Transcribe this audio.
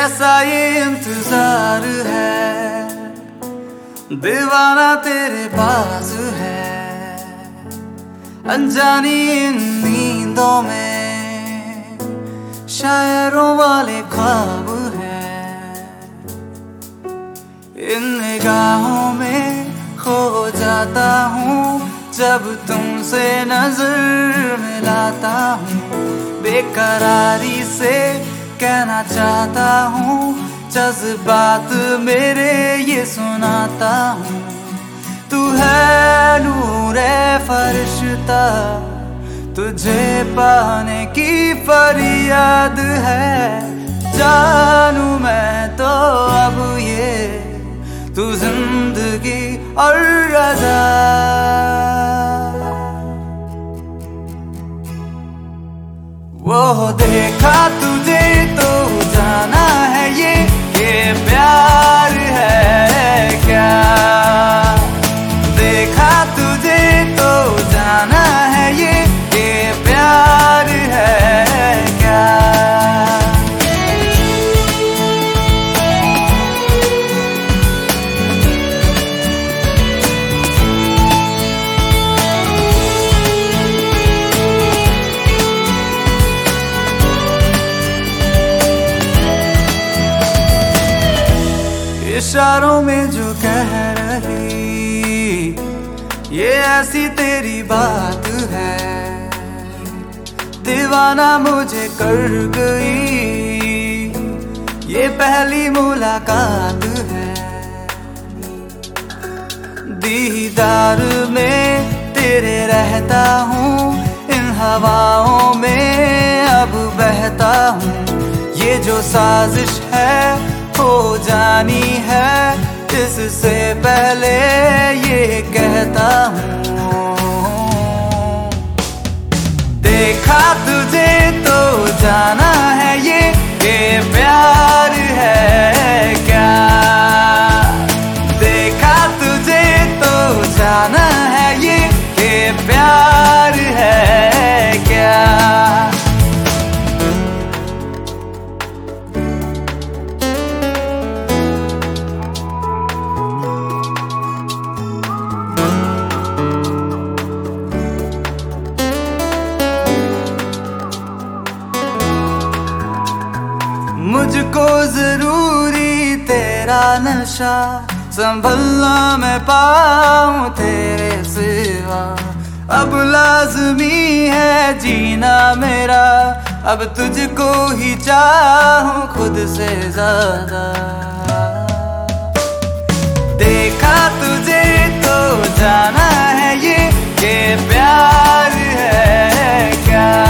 कैसा ये इंतजार है, दीवाना तेरे पास है। अनजानी इन नींदों में शायरों वाले ख्वाब हैं। इन निगाहों में खो जाता हूँ जब तुमसे नजर मिलाता हूँ। बेकरारी से कहना चाहता हूँ, जज्बात मेरे ये सुनाता हूँ। तू है नूरे फरिश्ता, तुझे पाने की फरियाद है। जानू मैं तो अब ये, तू जिंदगी और रज़ा। वो देखा तुझे तो जाना है ये प्यार है क्या। देखा तुझे तो जाना है ये प्यार है क्या। इशारों में जो कह रही ये ऐसी तेरी बात है। दीवाना मुझे कर गई ये पहली मुलाकात है। दीदार में तेरे रहता हूँ, इन हवाओं में अब बहता हूँ। ये जो साजिश है हो जानी है, इससे पहले ये कहता हूँ। देखा तुझे तो जाना है ये प्यार है क्या। देखा तुझे तो जाना है ये प्यार है क्या। मुझको जरूरी तेरा नशा, संभलना मैं पाऊं तेरे सिवा। अब लाज़मी है जीना मेरा, अब तुझको ही चाहूं खुद से ज्यादा। देखा तुझे तो जाना है ये प्यार है क्या।